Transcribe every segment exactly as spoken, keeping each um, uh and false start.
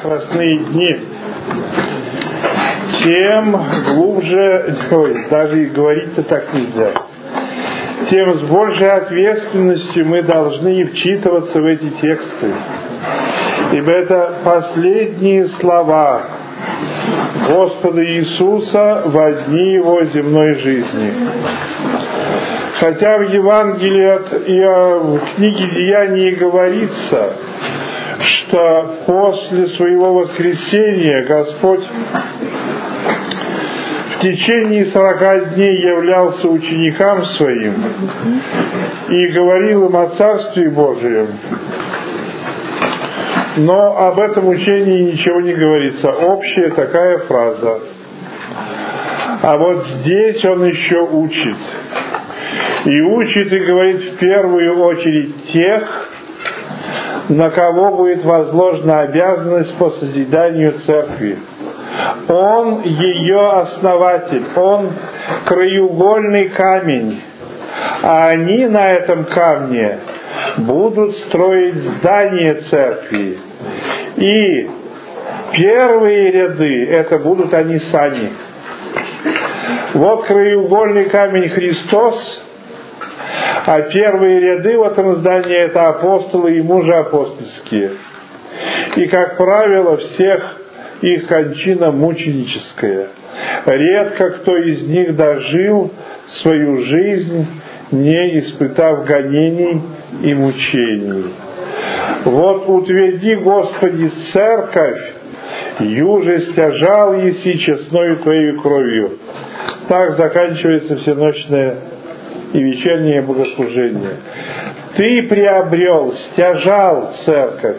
страстные дни, тем глубже, ой, даже и говорить-то так нельзя, тем с большей ответственностью мы должны вчитываться в эти тексты. Ибо это последние слова Господа Иисуса во дни Его земной жизни. Хотя в Евангелии от, и в книге Деяний говорится, что после Своего воскресения Господь в течение сорока дней являлся ученикам Своим и говорил им о Царстве Божием. Но об этом учении ничего не говорится. Общая такая фраза. А вот здесь он еще учит. И учит и говорит в первую очередь тех, на кого будет возложена обязанность по созиданию церкви. Он ее основатель, он краеугольный камень, а они на этом камне будут строить здание церкви. И первые ряды — это будут они сами. Вот краеугольный камень Христос, а первые ряды в этом здании — это апостолы и мужи апостольские. И, как правило, всех их кончина мученическая. Редко кто из них дожил свою жизнь, не испытав гонений и мучений. Вот утверди, Господи, церковь, юже стяжал еси честною Твоею кровью. Так заканчивается всеночное и вечернее богослужение. Ты приобрел, стяжал церковь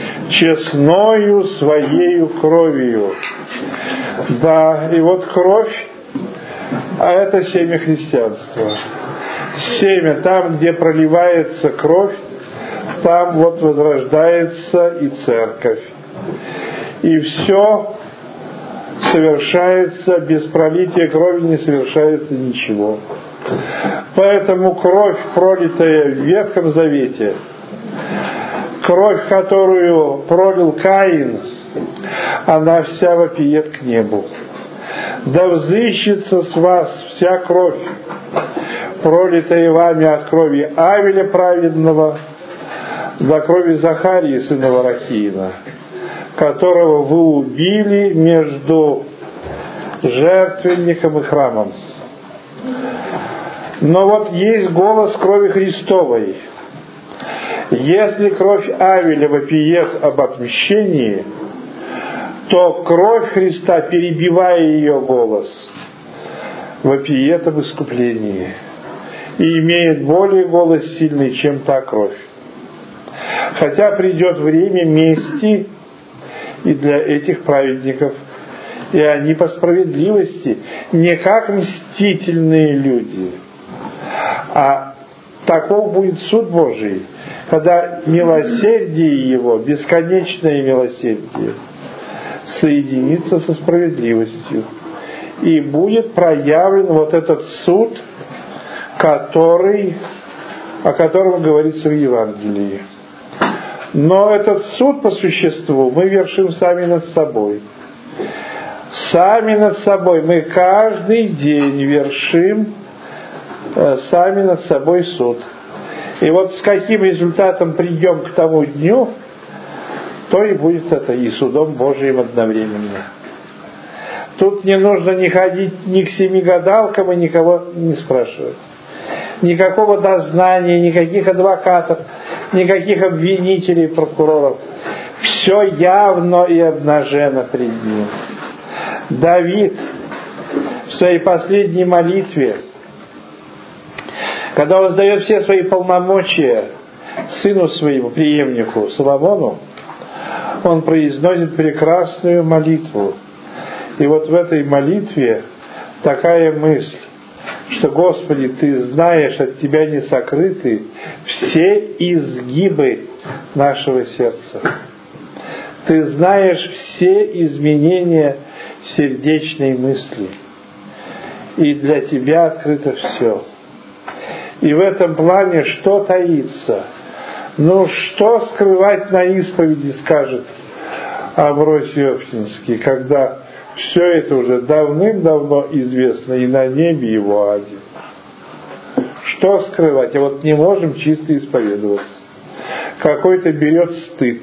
честною Своею кровью. Да, и вот кровь, а это семя христианства. Семя, там, где проливается кровь, там вот возрождается и церковь. И все совершается, без пролития крови не совершается ничего. Поэтому кровь, пролитая в Ветхом Завете, кровь, которую пролил Каин, она вся вопиет к небу. Да взыщется с вас вся кровь, пролитая вами от крови Авеля праведного до крови Захарии, сына Варахиина, которого вы убили между жертвенником и храмом. Но вот есть голос крови Христовой. Если кровь Авеля вопиет об отмщении, то кровь Христа, перебивая ее голос, вопиет об искуплении и имеет более голос сильный, чем та кровь. Хотя придет время мести и для этих праведников, и они по справедливости, не как мстительные люди, а таков будет суд Божий, когда милосердие Его, бесконечное милосердие, соединится со справедливостью, и будет проявлен вот этот суд, который, о котором говорится в Евангелии. Но этот суд по существу мы вершим сами над собой. Сами над собой. Мы каждый день вершим э, сами над собой суд. И вот с каким результатом придем к тому дню, то и будет это и судом Божиим одновременно. Тут не нужно не ходить ни к семи гадалкам и никого не спрашивать. Никакого дознания, никаких адвокатов, никаких обвинителей, прокуроров. Все явно и обнажено пред ним. Давид в своей последней молитве, когда он сдает все свои полномочия сыну своему, преемнику Соломону, он произносит прекрасную молитву. И вот в этой молитве такая мысль, что, Господи, Ты знаешь, от Тебя не сокрыты все изгибы нашего сердца. Ты знаешь все изменения сердечной мысли. И для Тебя открыто все. И в этом плане что таится? Ну, что скрывать на исповеди, скажет Амвросий Оптинский, когда все это уже давным-давно известно и на небе, и в аде. Что скрывать? А вот не можем чисто исповедоваться. Какой-то берет стыд.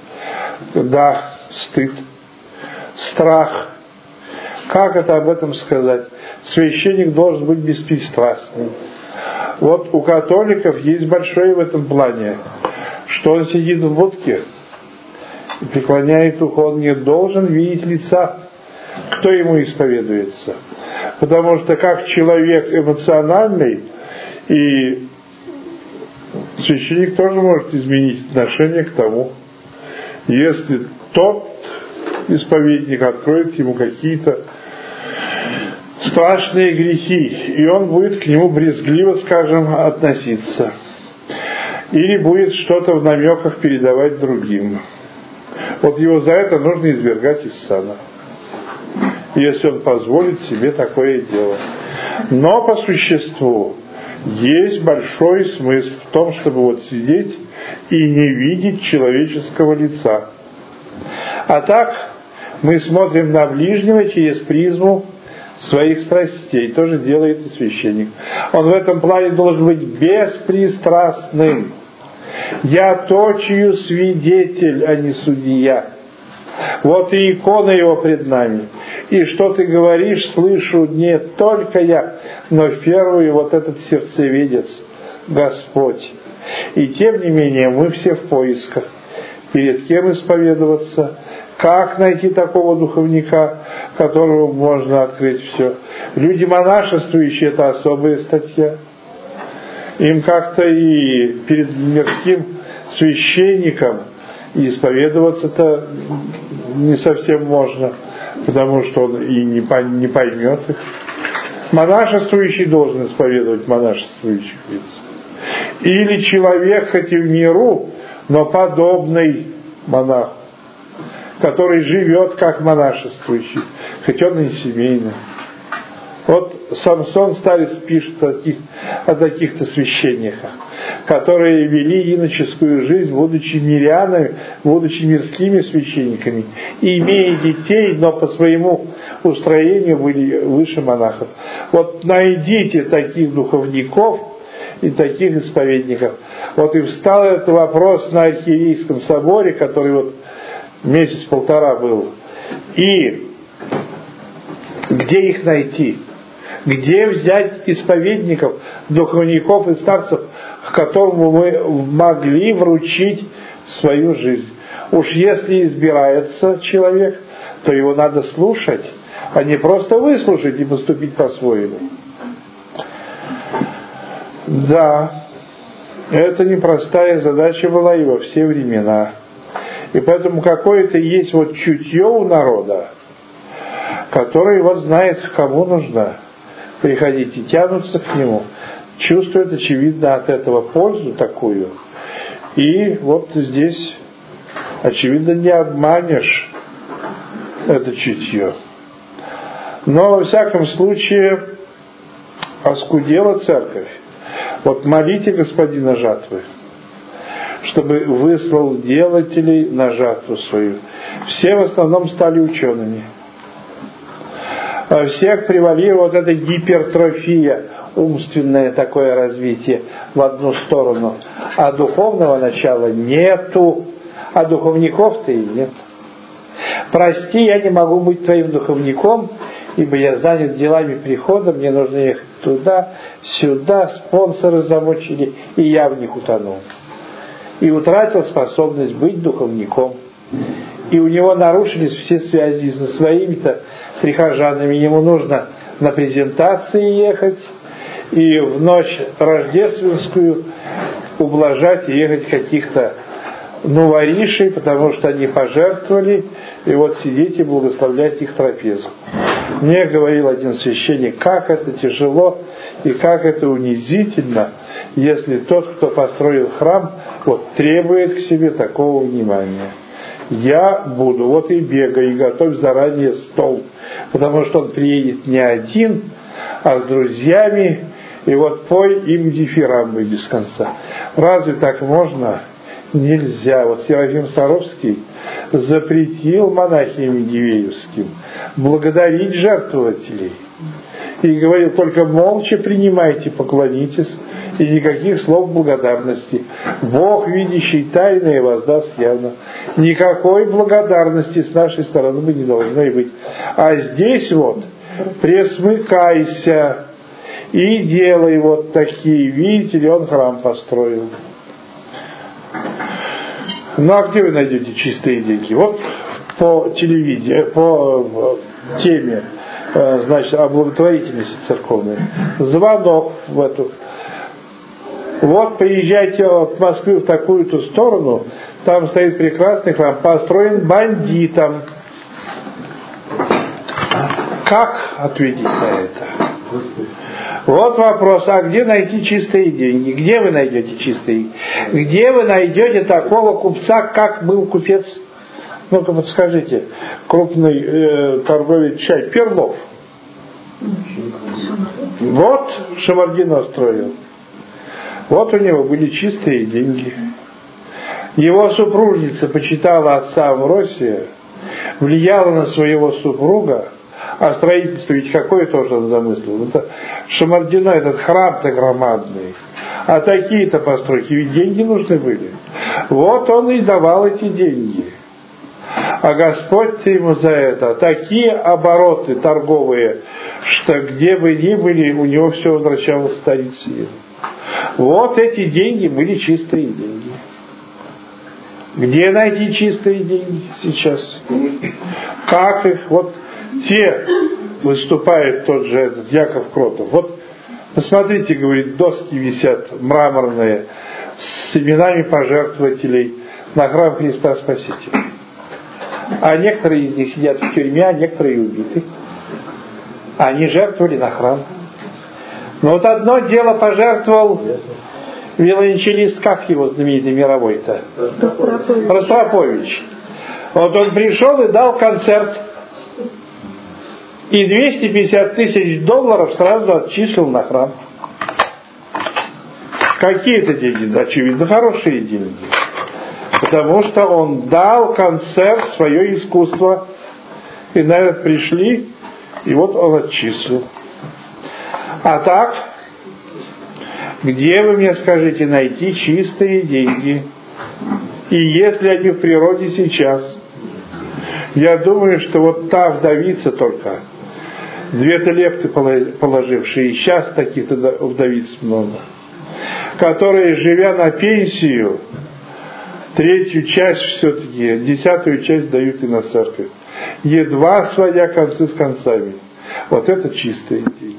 Да, стыд. Страх. Как это об этом сказать? Священник должен быть беспристрастным. Вот у католиков есть большое в этом плане, что он сидит в будке и преклоняет ухо, он не должен видеть лица, кто ему исповедуется. Потому что как человек эмоциональный, и священник тоже может изменить отношение к тому, если тот исповедник откроет ему какие-то страшные грехи, и он будет к нему брезгливо, скажем, относиться. Или будет что-то в намеках передавать другим. Вот его за это нужно извергать из сана, если он позволит себе такое дело. Но по существу есть большой смысл в том, чтобы вот сидеть и не видеть человеческого лица. А так мы смотрим на ближнего через призму своих страстей. Тоже делает и священник. Он в этом плане должен быть беспристрастным. Я точию свидетель, а не судья. Вот и икона его пред нами. И что ты говоришь, слышу не только я, но в первую вот этот сердцеведец, Господь. И тем не менее мы все в поисках. Перед кем исповедоваться, как найти такого духовника, которому можно открыть все. Люди монашествующие — это особая статья. Им как-то и перед мирским священником исповедоваться-то не совсем можно, потому что он и не поймет их. Монашествующий должен исповедовать монашествующих лиц. Или человек, хоть и в миру, но подобный монаху, который живет как монашествующий, хоть он и семейный. Вот Самсон Старец пишет о, таких, о таких-то священниках, которые вели иноческую жизнь, будучи мирянами, будучи мирскими священниками, и имея детей, но по своему устроению были выше монахов. Вот найдите таких духовников и таких исповедников. Вот и встал этот вопрос на Архиерейском соборе, который вот месяц-полтора был. И где их найти? Где взять исповедников, духовников и старцев, к которому мы могли вручить свою жизнь? Уж если избирается человек, то его надо слушать, а не просто выслушать и поступить по-своему. Да, это непростая задача была и во все времена. И поэтому какое-то есть вот чутье у народа, который вот знает, кому нужно приходить, и тянутся к нему, чувствуют, очевидно, от этого пользу такую. И вот здесь, очевидно, не обманешь это чутье. Но, во всяком случае, оскудела церковь. Вот молите Господина жатвы, чтобы выслал делателей на жатву свою. Все в основном стали учеными. Во всех превалирует вот эта гипертрофия, умственное такое развитие в одну сторону. А духовного начала нету. А духовников-то и нет. Прости, я не могу быть твоим духовником, ибо я занят делами прихода, мне нужно ехать туда, сюда, спонсоры замочили, и я в них утонул. И утратил способность быть духовником. И у него нарушились все связи со своими-то прихожанами. Ему нужно на презентации ехать, и в ночь рождественскую ублажать и ехать каких-то новоришей, потому что они пожертвовали, и вот сидеть и благословлять их трапезу. Мне говорил один священник, как это тяжело и как это унизительно, если тот, кто построил храм, вот требует к себе такого внимания. Я буду, вот и бегай, и готовь заранее стол, потому что он приедет не один, а с друзьями, и вот пой им дифирамбы без конца. Разве так можно? Нельзя. Вот Серафим Саровский запретил монахиням дивеевским благодарить жертвователей. И говорил, только молча принимайте, поклонитесь, и никаких слов благодарности. Бог, видящий тайное, воздаст явно. Никакой благодарности с нашей стороны бы не должно и быть. А здесь вот, пресмыкайся и делай вот такие. Видите ли, он храм построил. Ну а где вы найдете чистые деньги? Вот по телевидению, по теме, значит, о благотворительности церковной. Звонок в эту. Вот приезжайте от Москвы в такую-то сторону, там стоит прекрасный храм, построен бандитом. Как ответить на это? Вот вопрос, а где найти чистые деньги? Где вы найдете чистые? Где вы найдете такого купца, как был купец? Ну-ка подскажите, крупный э, торговец чай, Перлов. Вот Шамардинов строил. Вот у него были чистые деньги. Его супружница почитала отца Амвросия, влияла на своего супруга, а строительство ведь какое тоже он замыслил. Это Шамардино, этот храм-то громадный. А такие-то постройки, ведь деньги нужны были. Вот он и давал эти деньги. А Господь-то ему за это такие обороты торговые, что где бы ни были, у него все возвращалось в старицу. Вот эти деньги были чистые деньги. Где найти чистые деньги сейчас? Как их? Вот те выступает тот же этот Яков Кротов. Вот посмотрите, говорит, доски висят мраморные с именами пожертвователей на храм Христа Спасителя. А некоторые из них сидят в тюрьме, а некоторые убиты. Они жертвовали на храм. Но вот одно дело пожертвовал виолончелист, как его знаменитый мировой-то? Ростропович. Ростропович. Вот он пришел и дал концерт. И двести пятьдесят тысяч долларов сразу отчислил на храм. Какие-то деньги, очевидно, хорошие деньги. Потому что он дал концерт, свое искусство. И на это пришли, и вот он отчислил. А так, где вы мне скажете найти чистые деньги? И если они в природе сейчас? Я думаю, что вот та вдовица только, две-то лепты положившие, и сейчас таких-то вдовиц много, которые, живя на пенсию, третью часть все-таки, десятую часть дают и на церковь, едва сводя концы с концами. Вот это чистые деньги.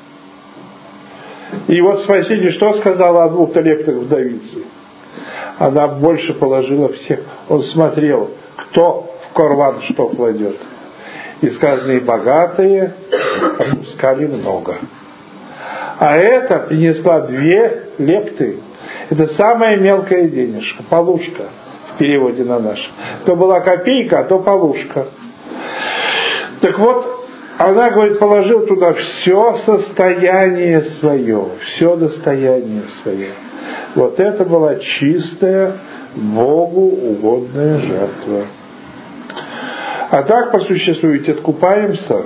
И вот Спаситель что сказала о двух лептах вдовицы? Она больше положила всех. Он смотрел, кто в карман что кладет. И сказано, и богатые отпускали много. А эта принесла две лепты. Это самая мелкая денежка, полушка в переводе на наш. То была копейка, а то полушка. Так вот, она, говорит, положил туда все состояние свое, все достояние свое. Вот это была чистая, Богу угодная жертва. А так, по существу, ведь откупаемся,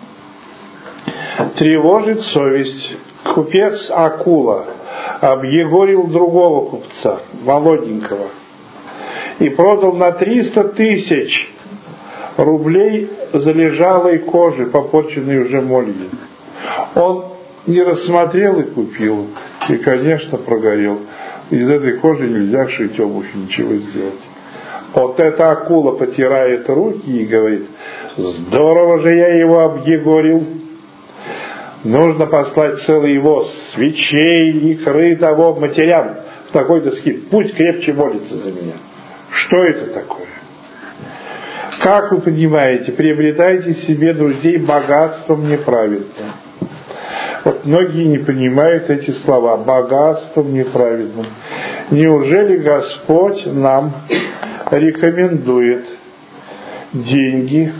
тревожит совесть. Купец Акула объегорил другого купца, молоденького, и продал на триста тысяч рублей залежалой кожи, попорченной уже молью. Он не рассмотрел и купил, и, конечно, прогорел. Из этой кожи нельзя шить обувь, ничего сделать. Вот эта акула потирает руки и говорит, здорово же я его объегорил. Нужно послать целый воз свечей, икры того матерям в такой-то скит. Пусть крепче молится за меня. Что это такое? Как вы понимаете, приобретайте себе друзей богатством неправедным. Вот многие не понимают эти слова. Богатством неправедным. Неужели Господь нам рекомендует деньги,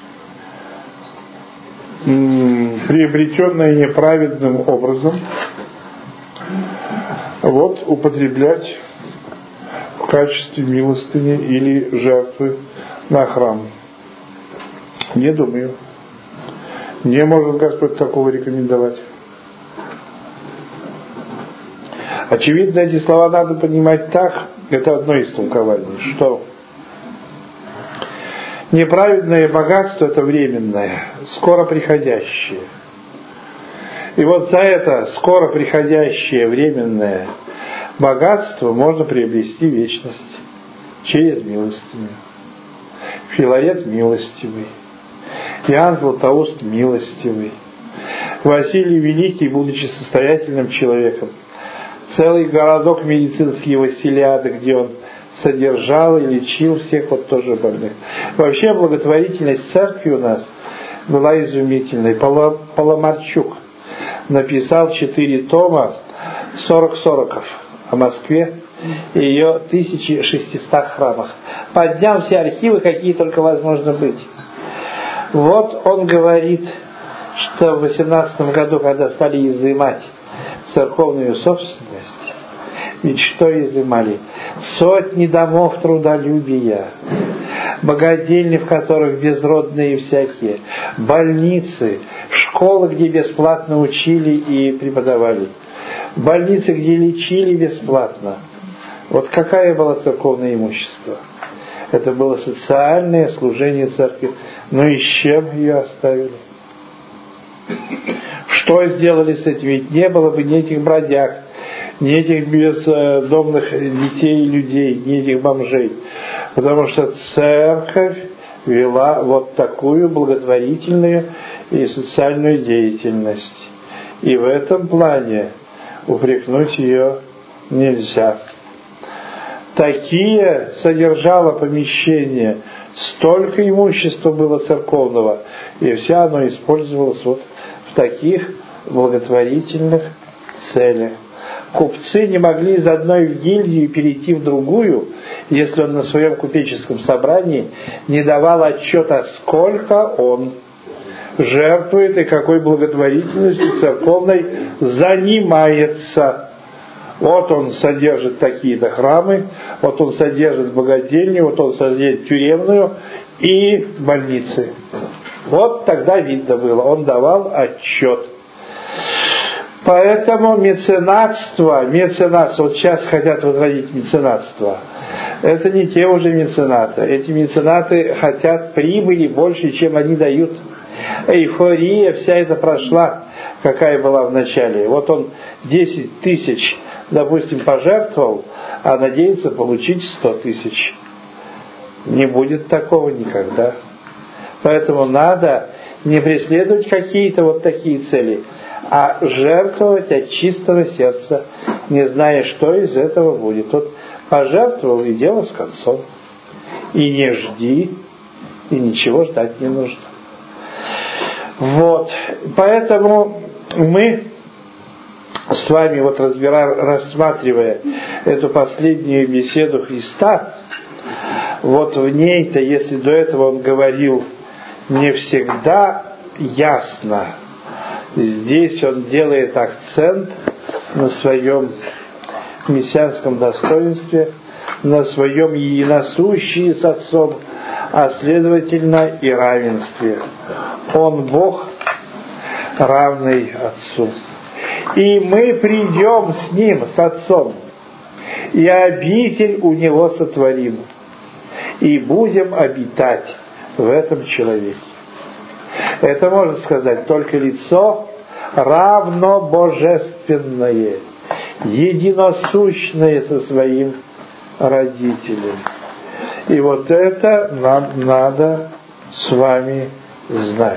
приобретенные неправедным образом, вот употреблять качестве милостыни или жертвы на храм? Не думаю. Не может Господь такого рекомендовать. Очевидно, эти слова надо понимать так, это одно из толкований, что неправедное богатство – это временное, скоро приходящее. И вот за это скоро приходящее временное богатство можно приобрести вечность через милостыню. Филарет милостивый, Иоанн Златоуст милостивый, Василий Великий, будучи состоятельным человеком, целый городок медицинский Василиады, где он содержал и лечил всех вот тоже больных. Вообще благотворительность церкви у нас была изумительной. Паламарчук написал четыре тома сорок сороков о Москве и ее тысяча шестьсот храмах. Поднял все архивы, какие только возможно быть. Вот он говорит, что в восемнадцатом году, когда стали изымать церковную собственность, ведь что изымали? Сотни домов трудолюбия, богадельни, в которых безродные всякие, больницы, школы, где бесплатно учили и преподавали, больницы, где лечили бесплатно. Вот какое было церковное имущество? Это было социальное служение церкви. Ну и с чем ее оставили? Что сделали с этим? Ведь не было бы ни этих бродяг, ни этих бездомных детей и людей, ни этих бомжей. Потому что церковь вела вот такую благотворительную и социальную деятельность. И в этом плане упрекнуть ее нельзя. Такие содержало помещения, столько имущества было церковного, и все оно использовалось вот в таких благотворительных целях. Купцы не могли из одной в гильдию перейти в другую, если он на своем купеческом собрании не давал отчета, сколько он жертвует и какой благотворительностью церковной занимается. Вот он содержит такие-то храмы, вот он содержит богадельню, вот он содержит тюремную и больницы. Вот тогда видно было, он давал отчет. Поэтому меценатство, меценатство, вот сейчас хотят возродить меценатство, это не те уже меценаты. Эти меценаты хотят прибыли больше, чем они дают. Эйфория вся эта прошла, какая была в начале. Вот он десять тысяч, допустим, пожертвовал, а надеется получить сто тысяч. Не будет такого никогда. Поэтому надо не преследовать какие-то вот такие цели, а жертвовать от чистого сердца, не зная, что из этого будет. Вот пожертвовал, и дело с концом. И не жди, и ничего ждать не нужно. Вот. Поэтому мы с вами, вот разбира, рассматривая эту последнюю беседу Христа, вот в ней-то, если до этого он говорил не всегда ясно, здесь он делает акцент на своем мессианском достоинстве, на своем единосущии с Отцом, а следовательно и равенстве. Он Бог, равный Отцу. И мы придем с Ним, с Отцом, и обитель у Него сотворим, и будем обитать в этом человеке. Это можно сказать только лицо равно божественное, единосущное со своим родителем. И вот это нам надо с вами знать.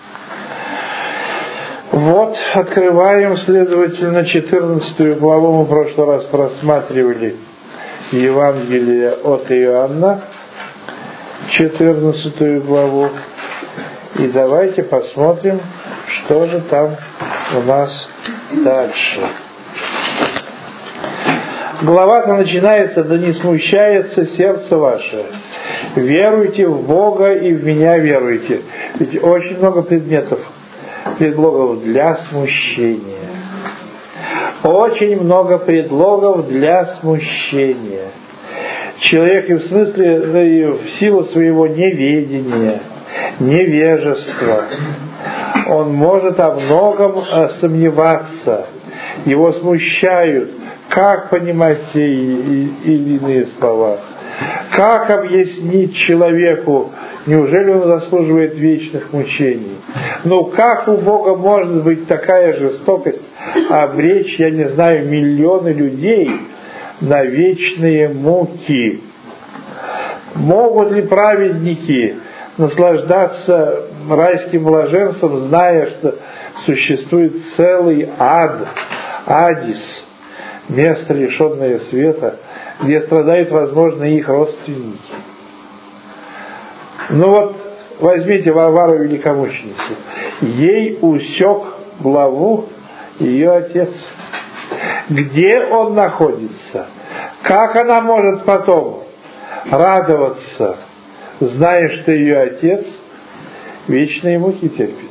Вот, открываем, следовательно, четырнадцатую главу, мы в прошлый раз просматривали Евангелие от Иоанна, четырнадцатую главу, и давайте посмотрим, что же там у нас дальше. Глава-то начинается: «Да не смущается сердце ваше, веруйте в Бога и в меня веруйте». Ведь очень много предметов, предлогов для смущения. Очень много предлогов для смущения. человек и в смысле, и в силу своего неведения, невежества, он может о многом сомневаться, его смущают, как понимать те или иные слова, как объяснить человеку, неужели он заслуживает вечных мучений? Ну как у Бога может быть такая жестокость, обречь, я не знаю, миллионы людей на вечные муки? Могут ли праведники наслаждаться райским блаженством, зная, что существует целый ад, Адис, место, лишенное света, где страдают, возможно, их родственники? Ну вот, возьмите Варвару Великомученицу. Ей усек главу ее отец. Где он находится? Как она может потом радоваться, зная, что ее отец вечные муки терпит?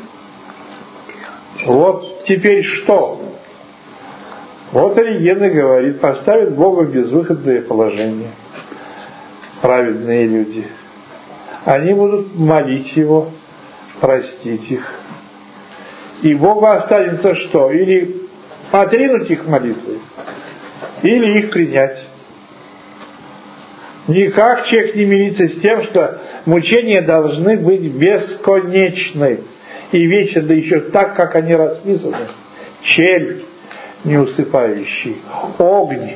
Вот теперь что? Вот Ориген и говорит, поставит Бога в безвыходное положение праведные люди. Они будут молить Его, простить их. И Богу останется что? Или отринуть их молитвы, или их принять. Никак человек не мирится с тем, что мучения должны быть бесконечны и вечны, да еще так, как они расписаны. Чель неусыпающий, огонь,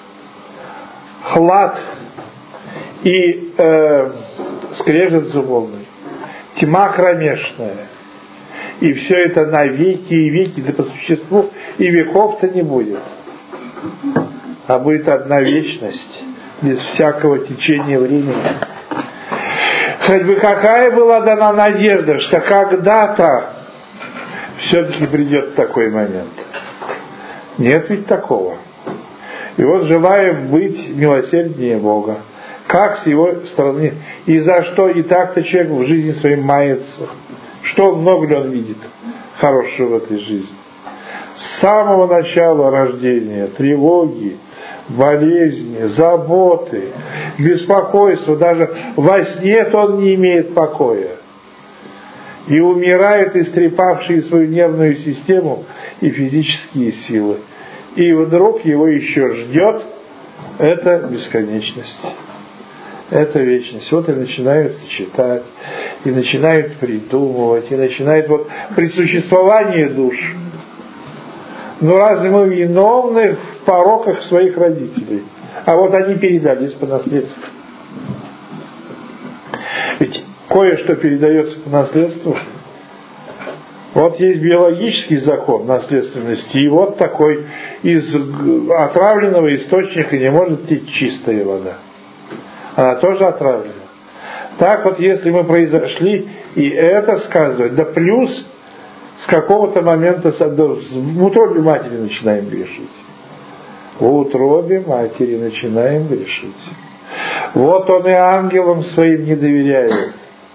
хлад и э, скрежет зубовный, тьма кромешная. И все это на веки и веки, да по существу и веков-то не будет. А будет одна вечность, без всякого течения времени. Хоть бы какая была дана надежда, что когда-то все-таки придет такой момент. Нет ведь такого. И вот желаем быть милосерднее Бога. Как с его стороны, и за что и так-то человек в жизни своей мается. Что, много ли он видит хорошего в этой жизни? С самого начала рождения тревоги, болезни, заботы, беспокойства, даже во сне-то он не имеет покоя. И умирает, истрепавший свою нервную систему и физические силы. И вдруг его еще ждет эта бесконечность. Это вечность. Вот и начинают читать, и начинают придумывать, и начинают вот при существовании душ. Ну разве мы виновны в пороках своих родителей? А вот они передались по наследству. Ведь кое-что передается по наследству. Вот есть биологический закон наследственности, и вот такой: из отравленного источника не может течь чистая вода. Она тоже отравлена. Так вот, если мы произошли, и это сказывает, да плюс с какого-то момента в утробе матери начинаем грешить. В утробе матери начинаем грешить. Вот он и ангелам своим не доверяет.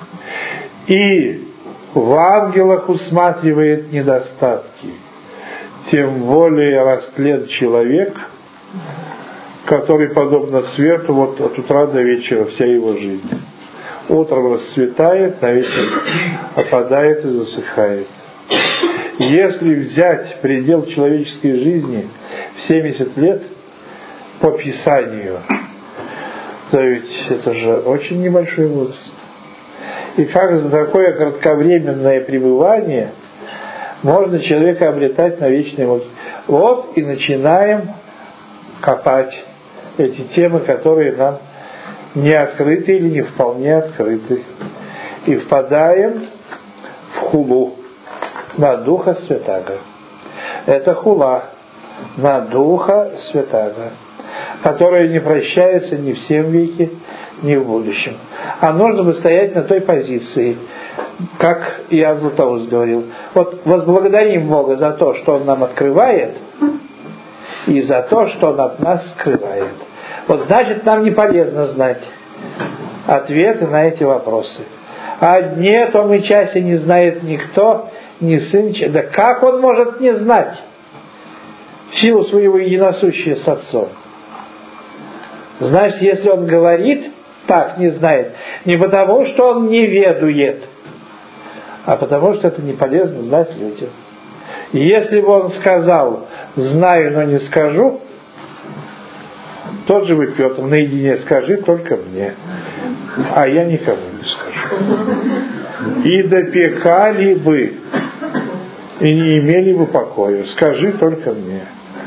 И в ангелах усматривает недостатки. Тем более растлен человек, который, подобно свету, вот от утра до вечера вся его жизнь. Утром расцветает, на вечер опадает и засыхает. Если взять предел человеческой жизни в семьдесят лет по Писанию, то ведь это же очень небольшой возраст. И как за такое кратковременное пребывание можно человека обретать на вечной муке? Вот и начинаем копать эти темы, которые нам не открыты или не вполне открыты. И впадаем в хулу на Духа Святаго. Это хула на Духа Святаго, которая не прощается ни в сем веке, ни в будущем. А нужно бы стоять на той позиции, как Иоанн Златоуст говорил. Вот возблагодарим Бога за то, что Он нам открывает, и за то, что Он от нас скрывает. Вот значит, нам не полезно знать ответы на эти вопросы. А дне том и часе не знает никто, ни сын. Да как он может не знать в силу своего единосущия с Отцом? Значит, если он говорит так, не знает, не потому, что он не ведует, а потому, что это не полезно знать людям. И если бы он сказал: знаю, но не скажу, тот же вы, Петр, наедине скажи только мне, а я никому не скажу. И допекали бы, и не имели бы покоя. Скажи только мне.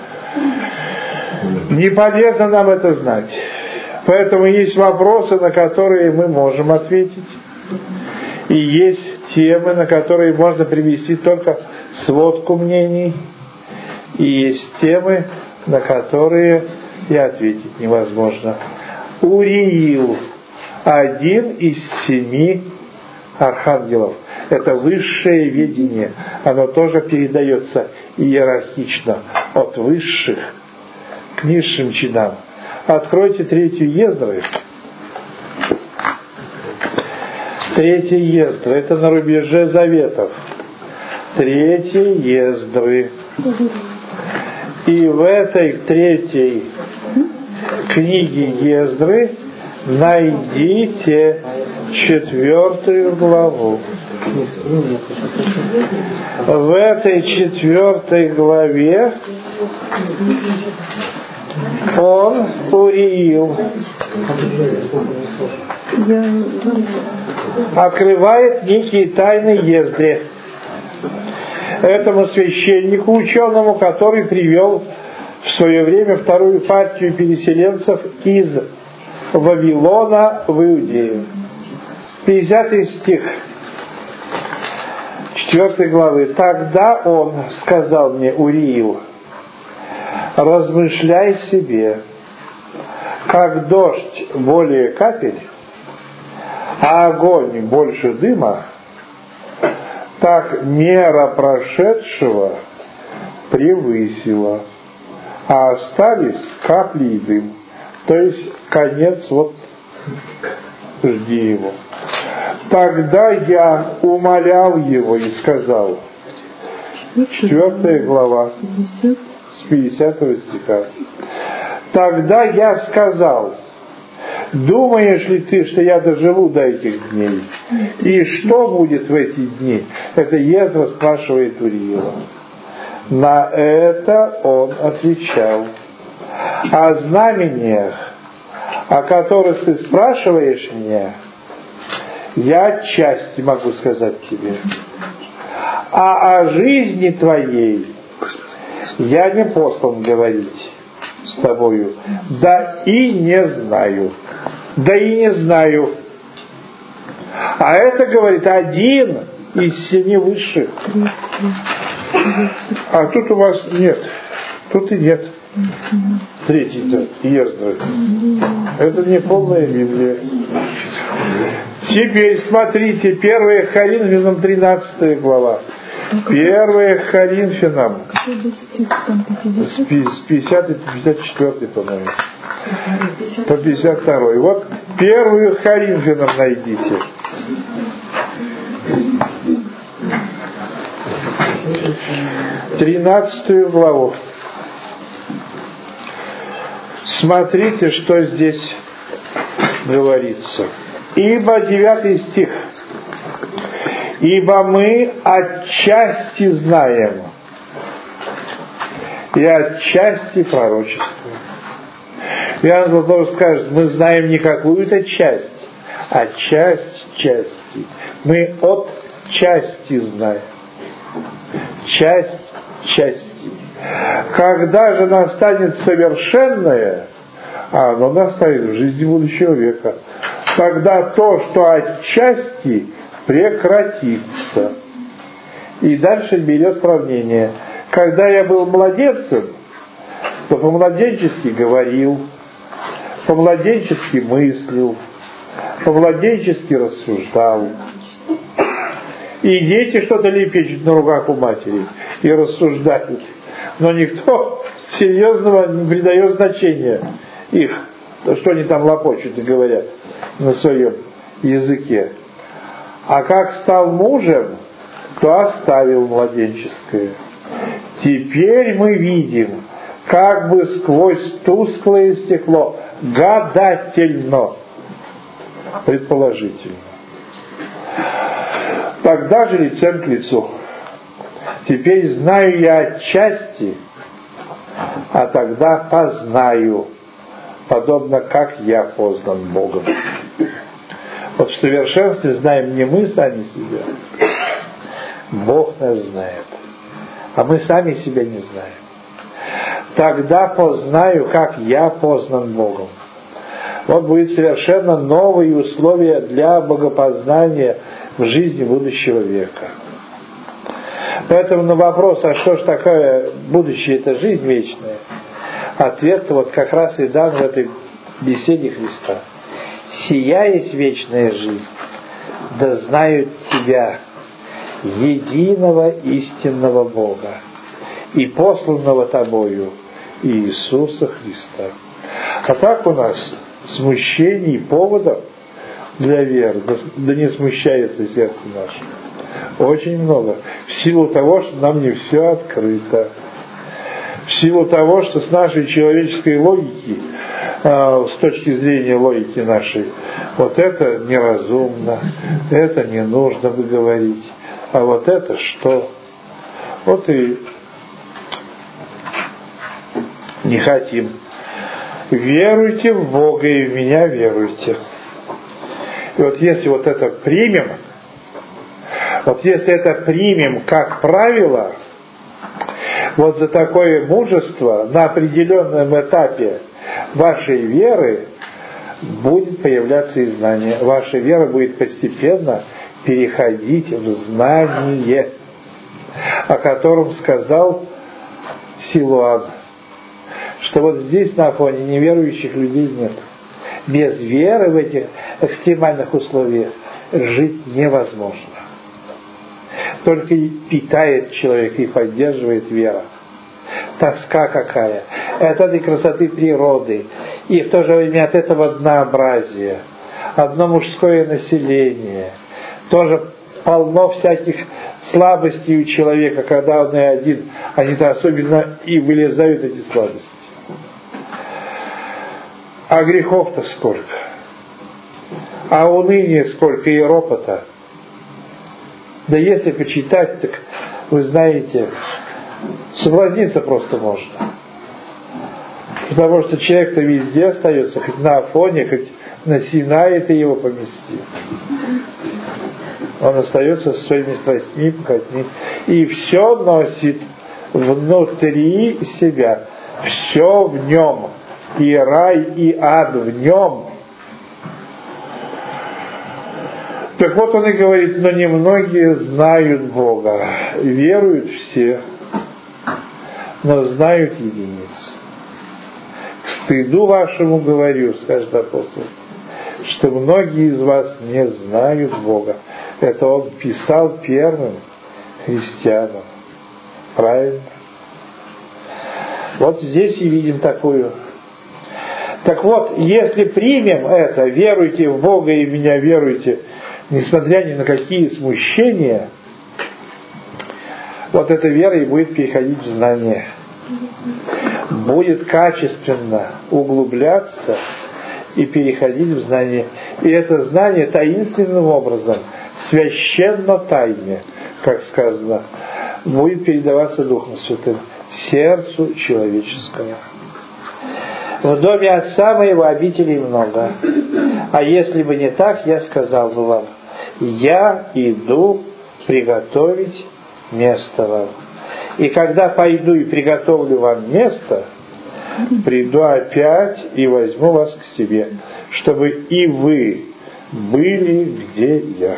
Не полезно нам это знать. Поэтому есть вопросы, на которые мы можем ответить. И есть темы, на которые можно привести только сводку мнений. И есть темы, на которые и ответить невозможно. Уриил – один из семи архангелов. Это высшее ведение. Оно тоже передается иерархично от высших к низшим чинам. Откройте третью Ездры. Третья Ездра. Это на рубеже заветов. Третья Ездры. И в этой третьей книге Ездры найдите четвертую главу. В этой четвертой главе он, Уриил, открывает некие тайны Ездре. Этому священнику, ученому, который привел в свое время вторую партию переселенцев из Вавилона в Иудею. пятидесятый стих четвёртой главы. Тогда он сказал мне, Уриил: размышляй себе, как дождь более капель, а огонь больше дыма, так мера прошедшего превысила, а остались капли и дым. То есть конец, вот жди его. Тогда я умолял его и сказал, четвертая глава, с пятидесятого стиха. Тогда я сказал: думаешь ли ты, что я доживу до этих дней? И что будет в эти дни? Это Ездра спрашивает Уриила. На это он отвечал: о знамениях, о которых ты спрашиваешь меня, я отчасти могу сказать тебе. А о жизни твоей я не послан говорить с тобою. Да и не знаю. Да и не знаю. А это, говорит, один из семи высших. А тут у вас нет. Тут и нет. Третий-то, Ездры. Это не полная Библия. Теперь смотрите, первое Коринфянам, тринадцатая глава. первое Коринфянам, с пятидесятой по пятьдесят четвёртой, по-моему. По пятьдесят второй. Вот первую Коринфянам найдите. Тринадцатую главу. Смотрите, что здесь говорится. Ибо, девятый стих. Ибо мы отчасти знаем и отчасти пророчествуем. Иоанн Златоуст скажет, мы знаем не какую-то часть, а часть части. Мы от части знаем. Часть части. Когда же настанет совершенное, а оно настанет в жизни будущего века, тогда то, что отчасти, прекратится. И дальше берет сравнение. Когда я был младенцем, то по-младенчески говорил, по-младенчески мыслил, по-младенчески рассуждал. И дети что-то лепечут на руках у матери и рассуждают. Но никто серьезного не придает значения их, что они там лопочут и говорят на своем языке. А как стал мужем, то оставил младенческое. Теперь мы видим, как бы сквозь тусклое стекло, гадательно, предположительно. Тогда же лицем к лицу. Теперь знаю я отчасти, а тогда познаю, подобно как я познан Богом. Вот в совершенстве знаем не мы сами себя, Бог нас знает, а мы сами себя не знаем. Тогда познаю, как я познан Богом. Вот будет совершенно новые условия для богопознания в жизни будущего века. Поэтому на вопрос, а что же такое будущее, это жизнь вечная, ответ вот как раз и дан в этой беседе Христа. «Сия есть вечная жизнь, да знают Тебя, единого истинного Бога, и посланного Тобою Иисуса Христа». А так у нас смущений, поводов для веры, да не смущается сердце наше, очень много. В силу того, что нам не все открыто. В силу того, что с нашей человеческой логики, с точки зрения логики нашей, вот это неразумно, это не нужно бы говорить, а вот это что? Вот и не хотим. Веруйте в Бога и в меня веруйте. И вот если вот это примем, вот если это примем как правило, вот за такое мужество на определенном этапе вашей веры будет появляться и знание. Ваша вера будет постепенно переходить в знание, о котором сказал Силуан, что вот здесь на фоне неверующих людей нет. Без веры в этих экстремальных условиях жить невозможно. Только и питает человека и поддерживает вера. Тоска какая. От этой красоты природы. И в то же время от этого однообразия. Одно мужское население. Тоже полно всяких слабостей у человека, когда он и один. Они-то особенно и вылезают, эти слабости. А грехов-то сколько. А уныния сколько и ропота. Да если почитать, так вы знаете, соблазниться просто можно. Потому что человек-то везде остается, хоть на Афоне, хоть на Синае ты его помести. Он остается со своими страстьми, похотьми. И все носит внутри себя. Все в нем. И рай, и ад в нем. Так вот он и говорит, но немногие знают Бога. Веруют все, но знают единицы. К стыду вашему говорю, скажет апостол, что многие из вас не знают Бога. Это он писал первым христианам. Правильно? Вот здесь и видим такую. Так вот, если примем это, веруйте в Бога и в меня веруйте, несмотря ни на какие смущения, вот эта вера и будет переходить в знание. Будет качественно углубляться и переходить в знание. И это знание таинственным образом, священно тайне, как сказано, будет передаваться Духом Святым сердцу человеческому. В доме Отца моего обителей много. А если бы не так, я сказал бы вам, я иду приготовить место вам. И когда пойду и приготовлю вам место, приду опять и возьму вас к себе, чтобы и вы были, где я.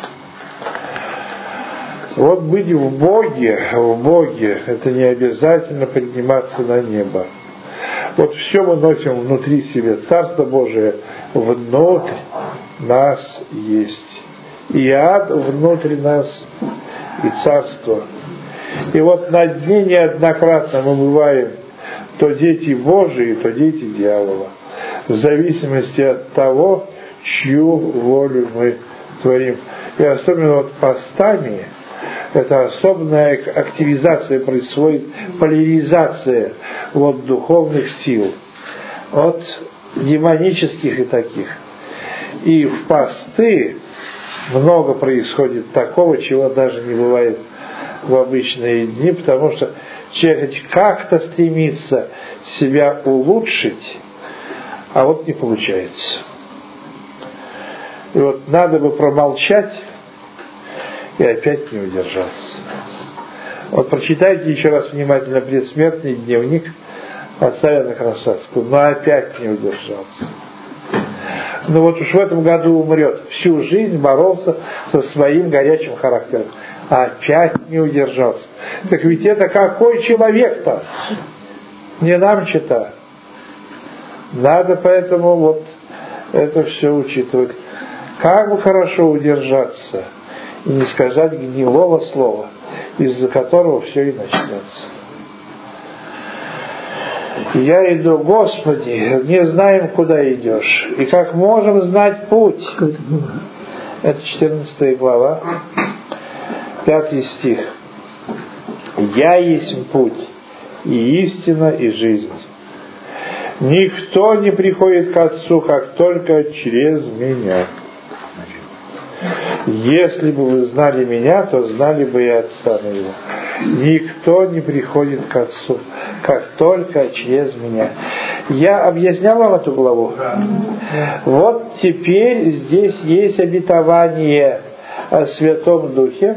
Вот быть в Боге, в Боге, это не обязательно подниматься на небо. Вот все мы носим внутри себя. Царство Божие внутрь нас есть. И ад внутри нас, и царство. И вот на дне неоднократно мы бываем то дети Божии, то дети дьявола. В зависимости от того, чью волю мы творим. И особенно вот постами, это особенная активизация происходит, поляризация вот духовных сил. Вот демонических и таких. И в посты много происходит такого, чего даже не бывает в обычные дни, потому что человек как-то стремится себя улучшить, а вот не получается. И вот надо бы промолчать и опять не удержаться. Вот прочитайте еще раз внимательно предсмертный дневник отца Иоанна Кронштадтского, но опять не удержался. Ну вот уж в этом году умрет. Всю жизнь боролся со своим горячим характером. А опять не удержался. Так ведь это какой человек-то? Не нам читать. Надо поэтому вот это все учитывать. Как бы хорошо удержаться и не сказать гнилого слова, из-за которого все и начнется. Я иду, Господи, не знаем, куда идешь. И как можем знать путь? Это четырнадцатая глава, пятый стих. Я есть путь, и истина, и жизнь. Никто не приходит к Отцу, как только через меня. Если бы вы знали меня, то знали бы и Отца моего. Никто не приходит к Отцу, как только через меня. Я объяснял вам эту главу? Вот теперь здесь есть обетование о Святом Духе.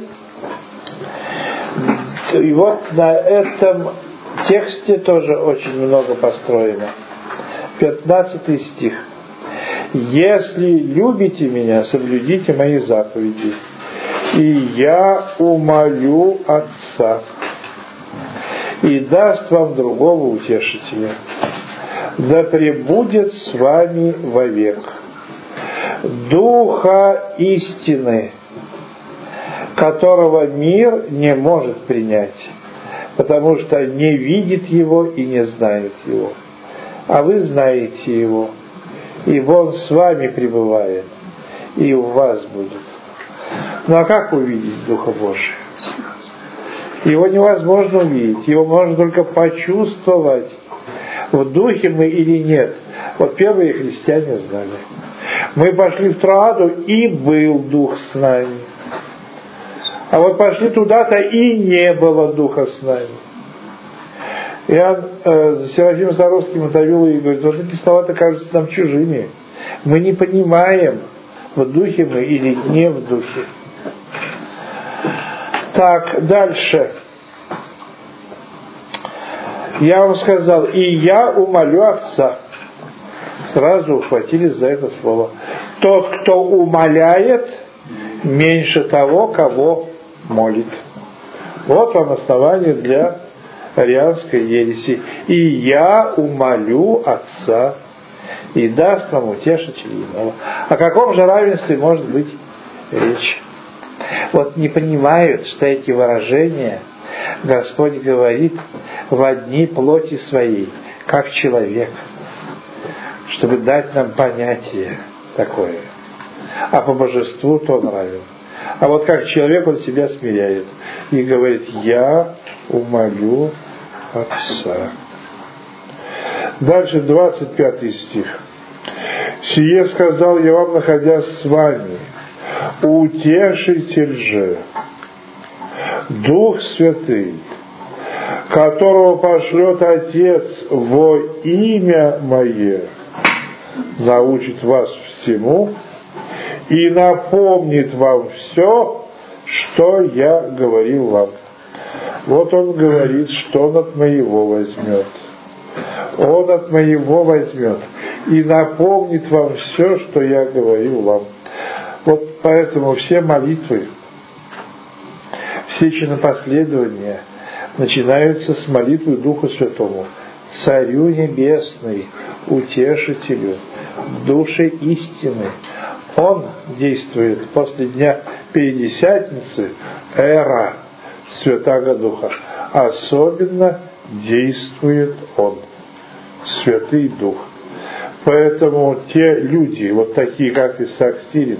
И вот на этом тексте тоже очень много построено. пятнадцатый стих. Если любите меня, соблюдите мои заповеди, и я умолю Отца, и даст вам другого утешителя, да пребудет с вами вовек, Духа истины, которого мир не может принять, потому что не видит его и не знает его. А вы знаете его, ибо он с вами пребывает, и у вас будет. Ну а как увидеть Духа Божия? Его невозможно увидеть, его можно только почувствовать, в Духе мы или нет. Вот первые христиане знали. Мы пошли в Троаду, и был Дух с нами. А вот пошли туда-то, и не было Духа с нами. Иоанн э, Серафим Саровский мотовил и говорит, вот эти слова-то кажутся нам чужими. Мы не понимаем, в Духе мы или не в Духе. Так, дальше. Я вам сказал, и я умолю Отца. Сразу ухватились за это слово. Тот, кто умоляет, меньше того, кого молит. Вот вам основание для арианской ереси. И я умолю Отца, и даст вам утешителя иного. О каком же равенстве может быть речь? Вот не понимают, что эти выражения Господь говорит в одни плоти своей, как человек, чтобы дать нам понятие такое. А по божеству то он равен. А вот как человек он себя смиряет и говорит, я умолю Отца. Дальше двадцать пятый стих. Сие сказал я вам, находясь с вами, утешитель же, Дух Святый, которого пошлет Отец во имя Мое, научит вас всему и напомнит вам все, что я говорил вам. Вот он говорит, что он от моего возьмет. Он от моего возьмет и напомнит вам все, что я говорил вам. Вот поэтому все молитвы, все чинопоследования начинаются с молитвы Духу Святому, Царю Небесный, Утешителю, Душе истины. Он действует после дня Пятидесятницы, эра Святаго Духа. Особенно действует Он, Святый Дух. Поэтому те люди, вот такие, как Исаак Сирин,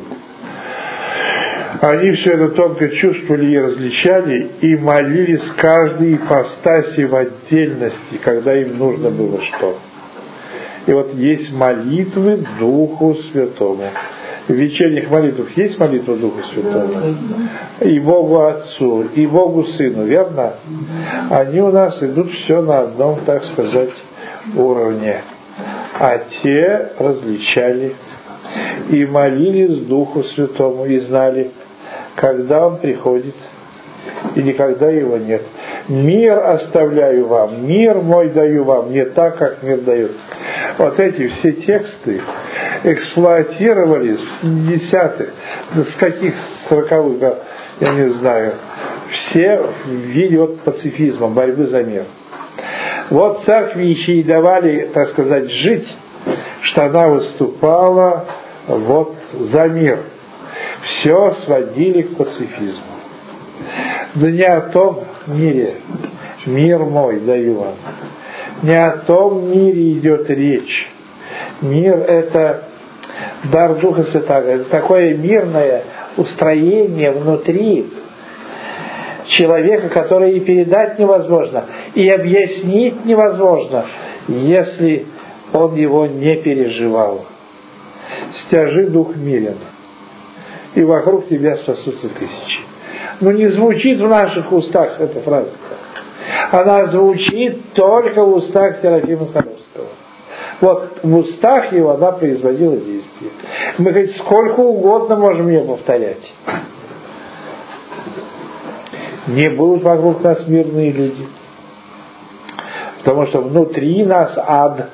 они все это тонко чувствовали и различали, и молились каждой ипостаси в отдельности, когда им нужно было что. И вот есть молитвы Духу Святому. В вечерних молитвах есть молитва Духу Святому? И Богу Отцу, и Богу Сыну, верно? Они у нас идут все на одном, так сказать, уровне. А те различались и молились Духу Святому, и знали, когда Он приходит, и никогда Его нет. Мир оставляю вам, мир мой даю вам, не так, как мир дает. Вот эти все тексты эксплуатировались в семидесятых, да с каких сороковых, я не знаю, все в виде вот пацифизма, борьбы за мир. Вот церкви еще и давали, так сказать, жить, что она выступала вот за мир. Все сводили к пацифизму. Да не о том мире, мир мой даю вам. Не о том мире идет речь. Мир – это дар Духа Святого. Это такое мирное устроение внутри человека, которое и передать невозможно, и объяснить невозможно, если он его не переживал. Стяжи дух мирен, и вокруг тебя спасутся тысячи. Но не звучит в наших устах эта фраза. Она звучит только в устах Серафима Саровского. Вот в устах его она производила действие. Мы хоть сколько угодно можем ее повторять. Не будут вокруг нас мирные люди. Потому что внутри нас ад.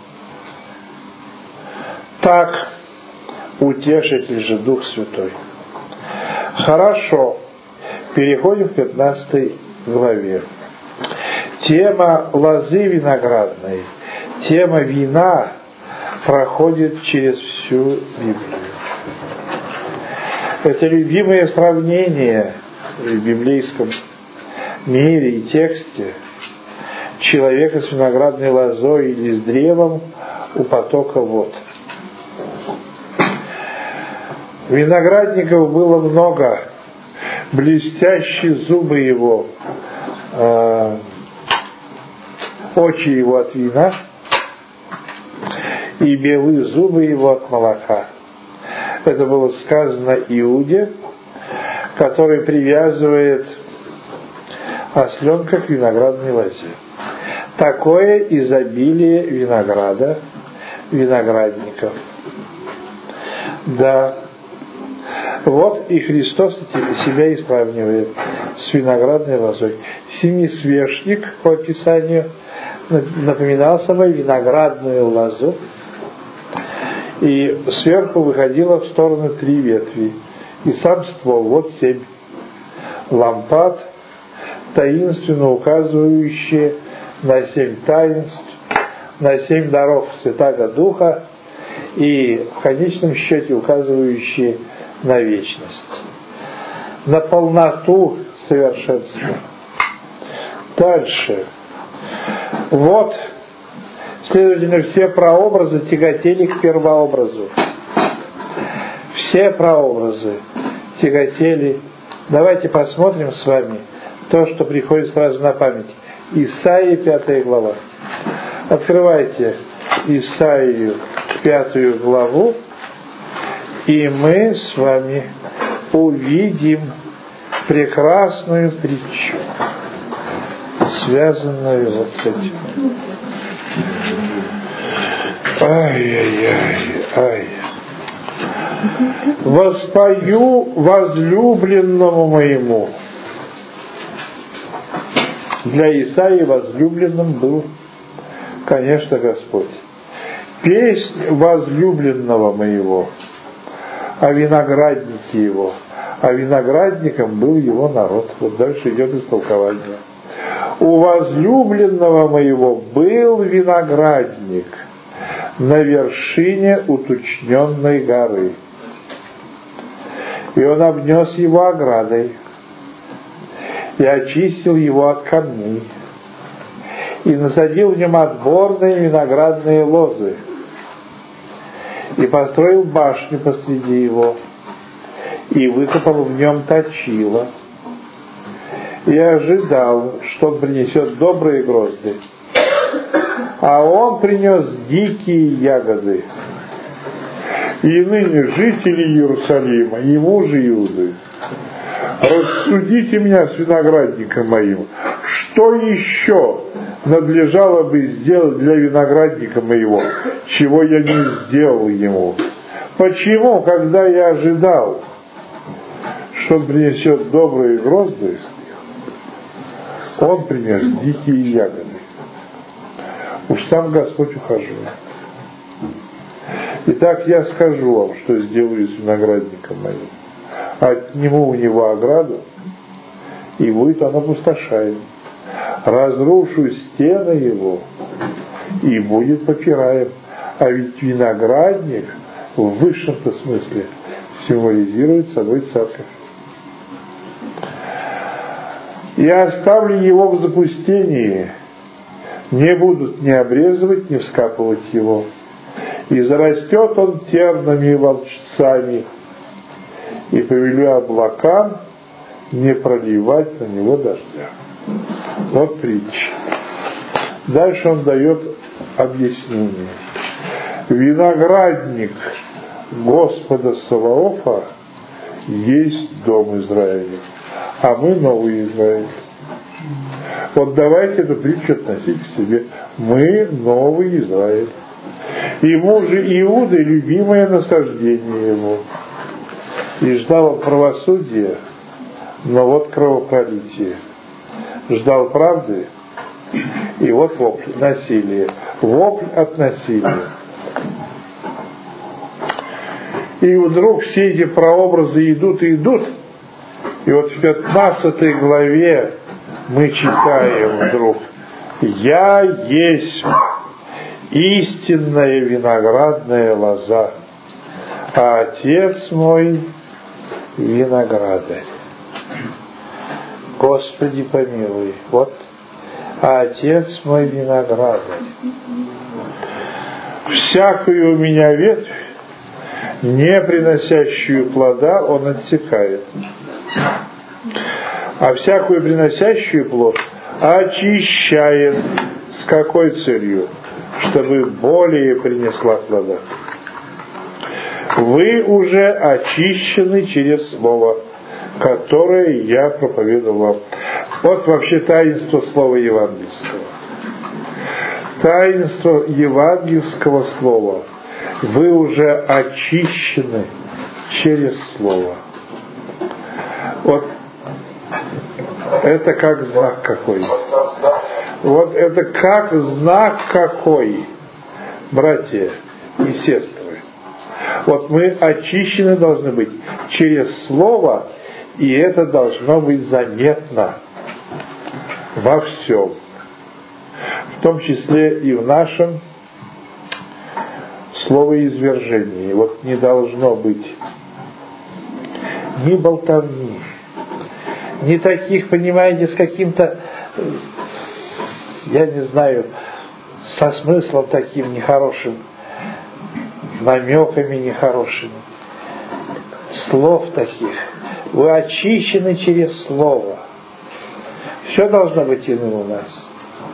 Так, утешитель же Дух Святой. Хорошо. Переходим к пятнадцатой главе. Тема лозы виноградной, тема вина проходит через всю Библию. Это любимое сравнение в библейском мире и тексте человека с виноградной лозой или с древом у потока вод. Виноградников было много, блестящие зубы его, э, очи его от вина и белые зубы его от молока. Это было сказано Иуде, который привязывает осленка к виноградной лозе. Такое изобилие винограда, виноградников. Да. Вот и Христос себя и сравнивает с виноградной лозой. Семисвешник, по описанию, напоминал собой виноградную лозу, и сверху выходило в стороны три ветви, и сам ствол, вот семь лампад, таинственно указывающие на семь таинств, на семь даров Святаго Духа, и в конечном счете указывающие на вечность, на полноту совершенства. Дальше. Вот, следовательно, все прообразы тяготели к первообразу. Все прообразы тяготели. Давайте посмотрим с вами то, что приходит сразу на память. Исаия, пятая глава. Открывайте Исаию, пятую главу, и мы с вами увидим прекрасную притчу, связанную вот с этим. Ай-яй-яй, ай. Воспою возлюбленному моему. Для Исаии возлюбленным был, конечно, Господь. Песнь возлюбленного моего, о винограднике его, а виноградником был его народ. Вот дальше идет истолкование. У возлюбленного моего был виноградник на вершине уточненной горы, и он обнес его оградой и очистил его от камней, и насадил в нем отборные виноградные лозы, и построил башню посреди его, и выкопал в нем точило, и ожидал, что он принесет добрые грозди. а он принес дикие ягоды. И ныне жители Иерусалима, и мужи Иуды, рассудите меня с виноградником моим, что еще надлежало бы сделать для виноградника моего, чего я не сделал ему? Почему, когда я ожидал, что он принесет добрые грозды, он принес дикие ягоды? Уж сам Господь ухаживает. Итак, я скажу вам, что сделаю с виноградником моим. Отниму у него ограду, и будет он опустошаем. Разрушу стены его, и будет попираем. А ведь виноградник в высшем-то смысле символизирует собой церковь. Я оставлю его в запустении, не будут ни обрезывать, ни вскапывать его. И зарастет он тернами и волчцами, и повелю облакам не проливать на него дождя. Вот притча. Дальше он дает объяснение. Виноградник Господа Саваофа есть дом Израиля, а мы новый Израиль. Вот давайте эту притчу относить к себе. Мы новый Израиль. И мужи Иуды любимое насаждение его. И ждал он правосудия, но вот кровопролитие. Ждал правды, и вот вопль, насилие. Вопль от насилия. И вдруг все эти прообразы идут и идут. И вот в пятнадцатой главе мы читаем вдруг: «Я есть истинная виноградная лоза, а отец мой виноградарь». Господи помилуй, вот, а отец мой виноградарь. Всякую у меня ветвь, не приносящую плода, он отсекает, а всякую приносящую плод очищает. С какой целью? Чтобы более принесла плода. Вы уже очищены через слово, которое я проповедовал вам. Вот вообще таинство слова евангельского. Таинство евангельского слова. Вы уже очищены через слово. Вот это как знак какой. Вот это как знак какой, братья и сестры. Вот мы очищены должны быть через слово, и это должно быть заметно во всем, в том числе и в нашем словоизвержении. Вот не должно быть ни болтовни, ни таких, понимаете, с каким-то, я не знаю, со смыслом таким нехорошим, намеками нехорошими, слов таких. Вы очищены через слово. Все должно быть иным у нас.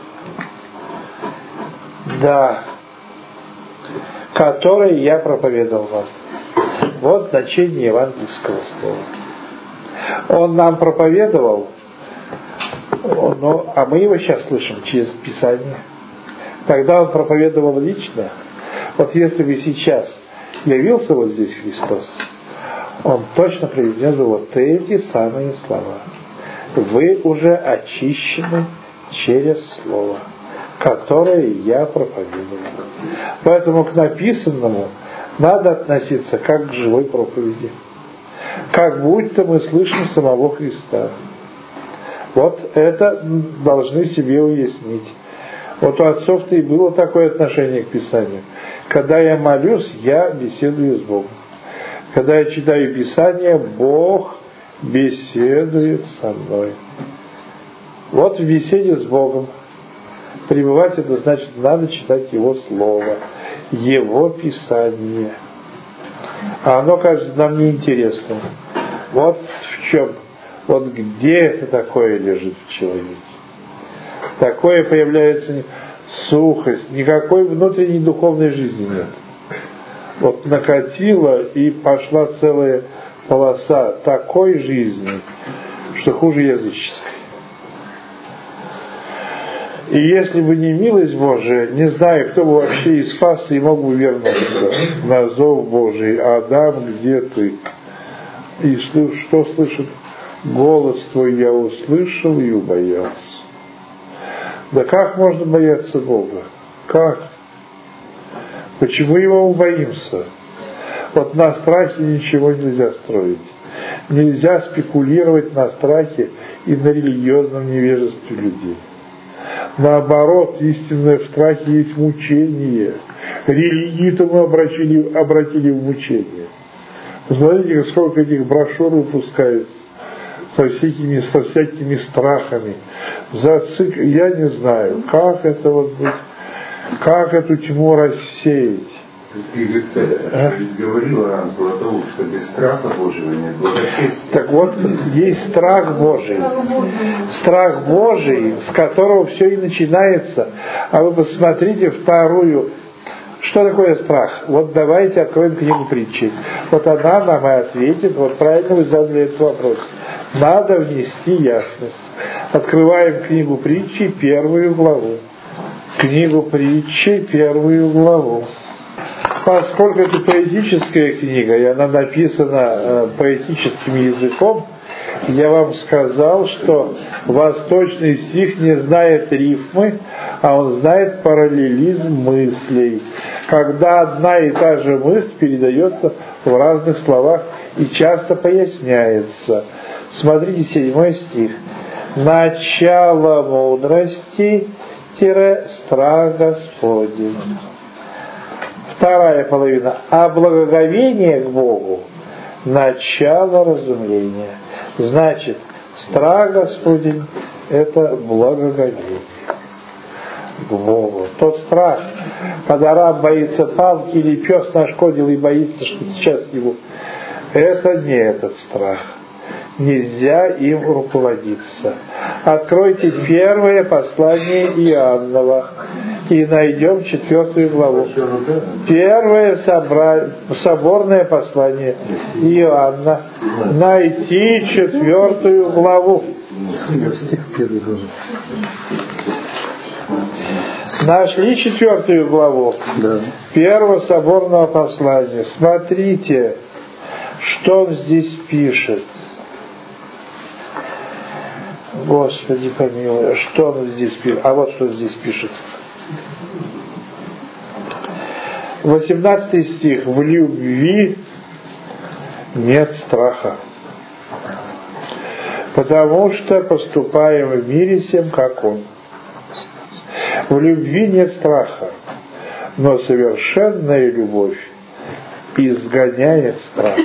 Да. Которое я проповедовал вам. Вот значение евангельского слова. Он нам проповедовал, но, а мы его сейчас слышим через Писание. Тогда он проповедовал лично. Вот если бы сейчас явился вот здесь Христос, он точно приведет вот эти самые слова. Вы уже очищены через слово, которое я проповедовал. Поэтому к написанному надо относиться как к живой проповеди. Как будто мы слышим самого Христа. Вот это должны себе уяснить. Вот у отцов-то и было такое отношение к Писанию. Когда я молюсь, я беседую с Богом. Когда я читаю Писание, Бог беседует со мной. Вот в беседе с Богом. Пребывать — это значит, надо читать Его Слово, Его Писание. А оно кажется нам неинтересным. Вот в чем, вот где это такое лежит в человеке. Такое появляется сухость, никакой внутренней духовной жизни нет. Вот накатила и пошла целая полоса такой жизни, что хуже языческой. И если бы не милость Божия, не знаю, кто бы вообще и спасся и мог бы вернуться на зов Божий. Адам, где ты? И что слышит? Голос твой я услышал и убоялся. Да как можно бояться Бога? Как? Почему его убоимся? Вот на страхе ничего нельзя строить. Нельзя спекулировать на страхе и на религиозном невежестве людей. Наоборот, истинное в страхе есть мучение. Религию-то мы обратили, обратили в мучение. Посмотрите, сколько этих брошюр выпускается со всякими, со всякими страхами. Зацик... Я не знаю, как это вот быть, как эту тьму рассеять. Игорь Цезарь а? говорил Иоанн Златоуст, что без страха Божьего нет благочестия. Так вот, есть страх Божий. Страх Божий, с которого все и начинается. А вы посмотрите вторую. Что такое страх? Вот давайте откроем книгу притчи. Вот она нам и ответит. Вот правильно вы задали этот вопрос. Надо внести ясность. Открываем книгу притчи, первую главу. Книгу притчи, первую главу. Поскольку это поэтическая книга, и она написана э, поэтическим языком, я вам сказал, что восточный стих не знает рифмы, а он знает параллелизм мыслей. Когда одна и та же мысль передается в разных словах и часто поясняется. Смотрите, седьмой стих. Начало мудрости тире страх Господень. Вторая половина. А благоговение к Богу – начало разумления. Значит, страх Господень – это благоговение к Богу. Тот страх, когда раб боится палки или пес нашкодил и боится, что сейчас его, это не этот страх. Нельзя им руководиться. Откройте первое послание Иоаннова и найдем четвертую главу. Первое собра... соборное послание Иоанна. Найти четвертую главу. Нашли четвертую главу да. Первого соборного послания. Смотрите, что он здесь пишет. Господи помилуй, что он здесь пишет? А вот что здесь пишет. восемнадцатый стих. В любви нет страха, потому что поступаем в мире всем, как Он. В любви нет страха, но совершенная любовь изгоняет страх.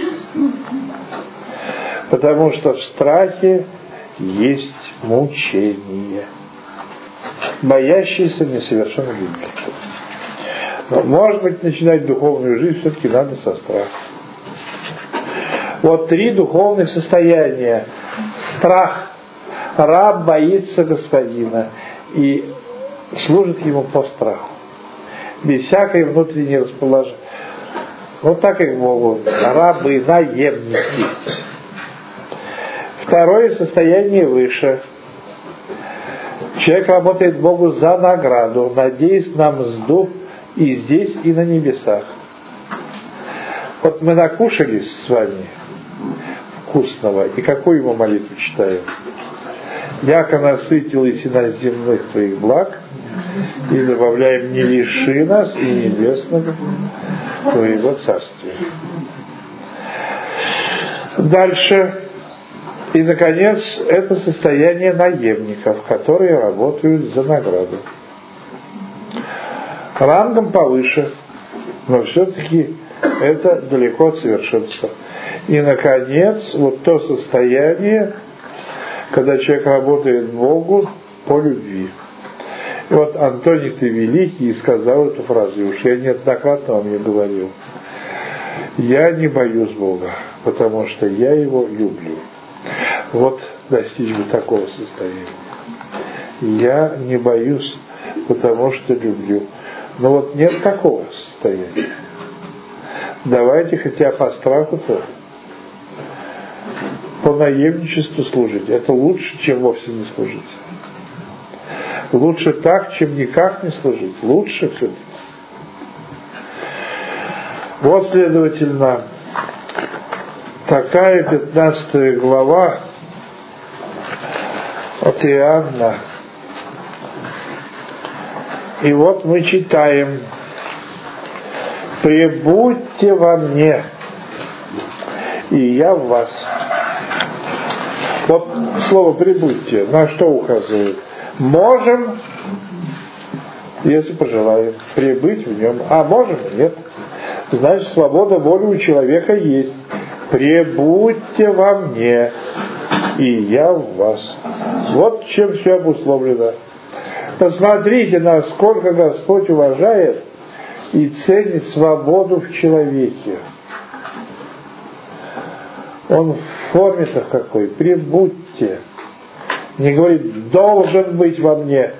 Потому что в страхе есть мучение. Боящийся несовершенной любви. Но, может быть, начинать духовную жизнь все-таки надо со страха. Вот три духовных состояния. Страх. Раб боится господина и служит ему по страху. Без всякой внутренней расположения. Вот так и к Богу. Рабы, наемники. Второе состояние выше. Человек работает Богу за награду, надеясь на мзду и здесь, и на небесах. Вот мы накушались с вами вкусного, и какую ему молитву читаем? Яко насытилась и на земных твоих благ, и добавляем: не лиши нас и небесного твоего царствия. Дальше. И, наконец, это состояние наемников, которые работают за награду. Рангом повыше, но все-таки это далеко от совершенства. И, наконец, вот то состояние, когда человек работает Богу по любви. И вот Антоний ты Великий сказал эту фразу, и уж я неоднократно вам ее говорил. Я не боюсь Бога, потому что я Его люблю. Вот достичь бы такого состояния. Я не боюсь потому что люблю. Но вот нет такого состояния. Давайте хотя по страху-то, по наемничеству служить. Это лучше, чем вовсе не служить. Лучше так, чем никак не служить. Лучше все-таки. Вот, следовательно, такая пятнадцатая глава от Иоанна. И вот мы читаем: «Пребудьте во мне, и я в вас». Вот слово «пребудьте» на что указывает? Можем, если пожелаем, пребыть в нем, а можем и нет. Значит, свобода воли у человека есть. «Пребудьте во мне, и я в вас». Вот чем все обусловлено. Посмотрите, насколько Господь уважает и ценит свободу в человеке. Он в форме-то какой? «Пребудьте». Не говорит «должен быть во мне»,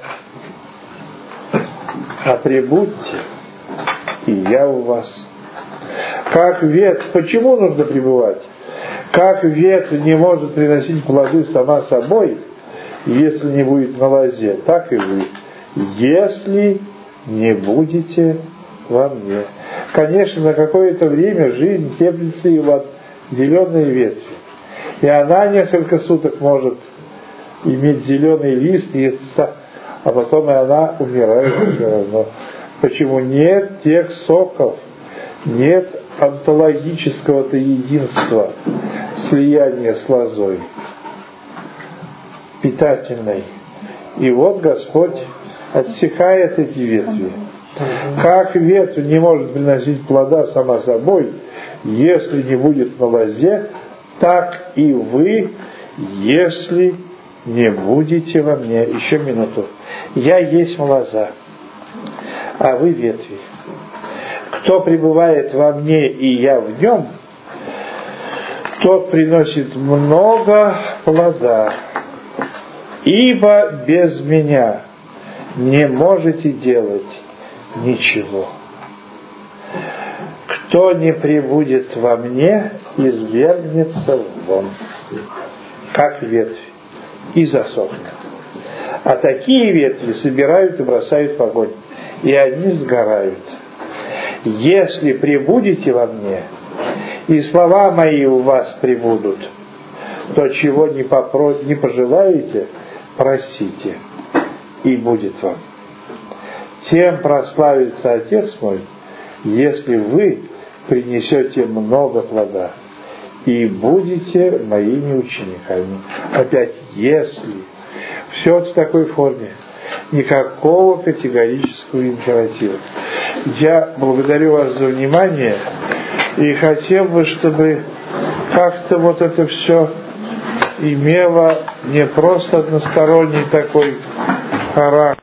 а «пребудьте, и я в вас». Как ветвь, почему нужно пребывать? Как ветвь не может приносить плоды сама собой, если не будет на лозе, так и вы, если не будете во мне. Конечно, на какое-то время жизнь теплится и в отделенной ветви. И она несколько суток может иметь зеленый лист, а потом и она умирает все равно. Почему? Нет тех соков, нет онтологического-то единства, слияния с лозой питательной. И вот Господь отсекает эти ветви. Как ветвь не может приносить плода сама собой, если не будет на лозе, так и вы, если не будете во мне. Еще минуту. Я есть лоза, а вы ветви. Кто пребывает во мне, и я в нем, тот приносит много плода. Ибо без меня не можете делать ничего. Кто не пребудет во мне, извергнется вон, как ветвь, и засохнет. А такие ветви собирают и бросают в огонь, и они сгорают. Если пребудете во мне, и слова мои у вас пребудут, то чего не, попро... не пожелаете, просите, и будет вам. Тем прославится Отец мой, если вы принесете много плода и будете моими учениками. Опять если. Все в такой форме. Никакого категорического императива. Я благодарю вас за внимание и хотел бы, чтобы как-то вот это все имело не просто односторонний такой характер,